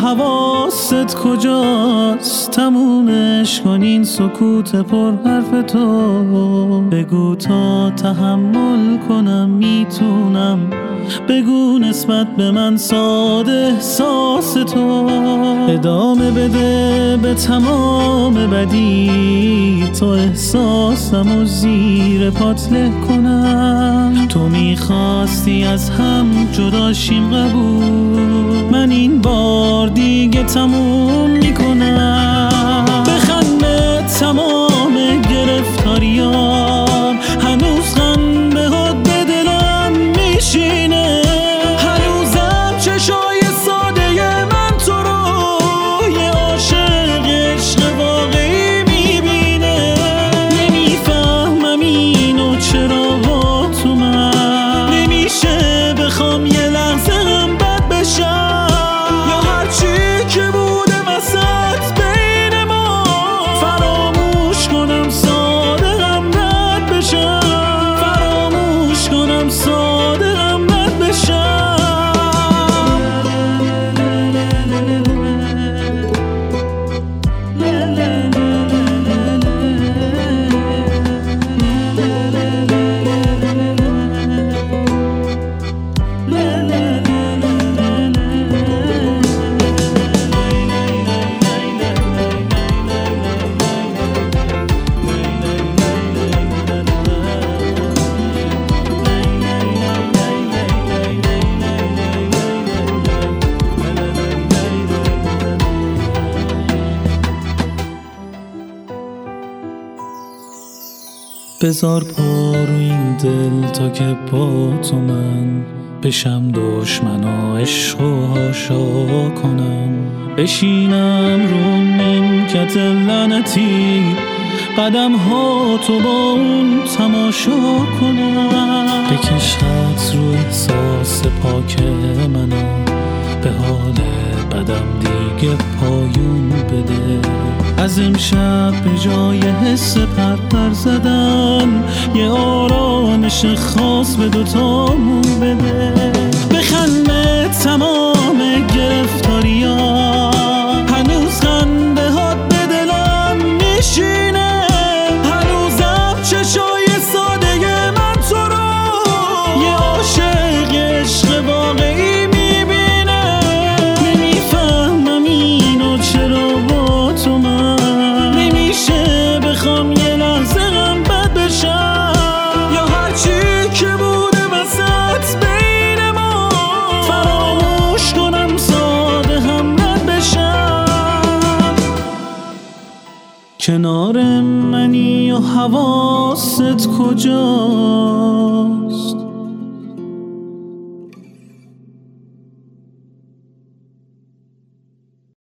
حواست کجاست؟ تمومش کن این سکوت پر حرف تو. بگو تا تحمل کنم میتونم، بگو نسبت به من ساده احساس تو. ادامه بده به تمام بدی، تو احساسمو زیر پات له کنم. تو میخواستی از هم جداشیم قبول، من این بار دیگه تموم میکنم. بخند به تمام گرفتاریام، هنوز غم هات به دلم میشینه. هنوزم چشای ساده من تو رو یه عاشق عشق واقعی میبینه. نمیفهمم اینو چرا با تو من نمیشه بخوام یه لحظه هم بد بشم، یا هرچی که بوده وسط بین ما فراموش کنم ساده هم رد بشم. فراموش کنم ساده هم رد بشم. بذار پا رو این دل تا که با تو من بشم دشمن و عشق و حاشا کنم. بشینم رو نیمکت لعنتی، قدم ها تو با اون تماشا کنم. بکشت رو احساس پاک منو، به حال بدم دیگه پایون بده. از امشب به جای حس پرپر زدن یه آرامش خاص به دوتامون بده. بخند به تمام گرفتاریام، هنوز خنده هات به دلم میشینه. هنوزم چشای ساده من تو رو یه عاشق عشق واقعی میبینه. نمیفهمم اینو چرا با تو من نمیشه بخوام یه لحظه هم بد بشم، یا هرچی که بوده وسط بین ما فراموش کنم ساده هم رد بشم. کنار منی و حواست کجا؟